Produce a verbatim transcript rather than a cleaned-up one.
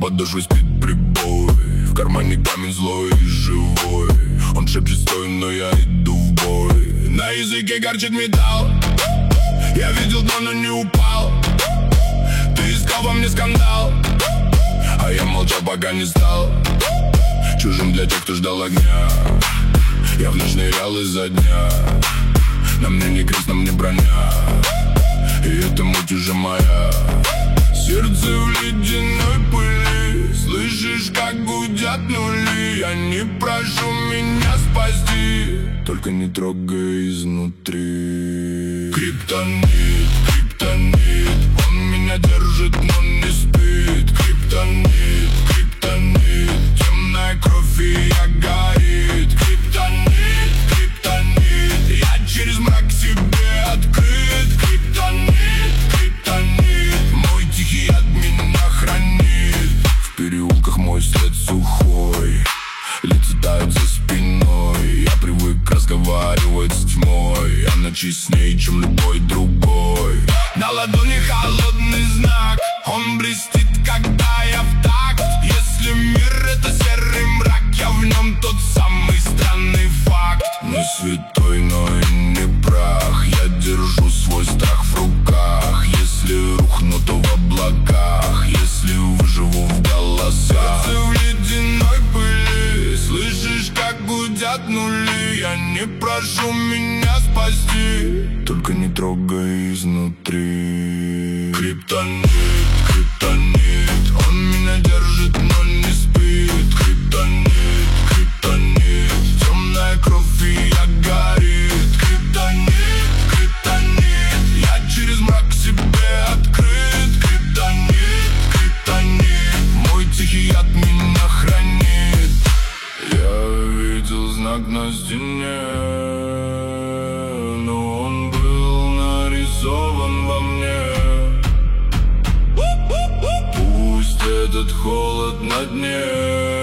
Под дождь спит прибой, в кармане камень злой и живой. Он шепчет стой, но я иду в бой. На языке горчит металл. Я видел дно, но не упал. Ты искал во мне скандал, а я молчал, пока не стал чужим для тех, кто ждал огня. Я вновь нырял из-за дня. На мне не крест, на мне броня, и эта муть уже моя. Сердце в ледяной пыли, слышишь, как гудят нули. Я не прошу меня спасти, только не трогай изнутри. Криптонит, криптонит, он меня держит, но не спит. Криптонит, криптонит, темная кровь и я горит. Криптонит, криптонит, я через мрак себе открыт. Криптонит, криптонит, мой тихий от меня хранит. В переулках мой след сухой, лица тают за спиной. Я привык разговаривать с тьмой, она честней, чем любой другой. На ладони холодный знак, он блестит, когда я в такт. Если мир это серый мрак, я в нем тот самый странный факт. Не святой, но и не прах, я держу свой страх в руках. Если рухну, то в облаках, если выживу в голосах. Сердце в ледяной пыли, слышишь, как гудят нули. Я не прошу меня спасти, только не трогай изнутри. Криптонит, криптонит, он меня держит, но не спит. Криптонит, криптонит, темная кровь и я горит. Криптонит, криптонит, я через мрак себе открыт. Криптонит, криптонит, мой тихий от меня хранит. Я видел знак на стене, но он был нарисован во мне. Пусть этот холод на дне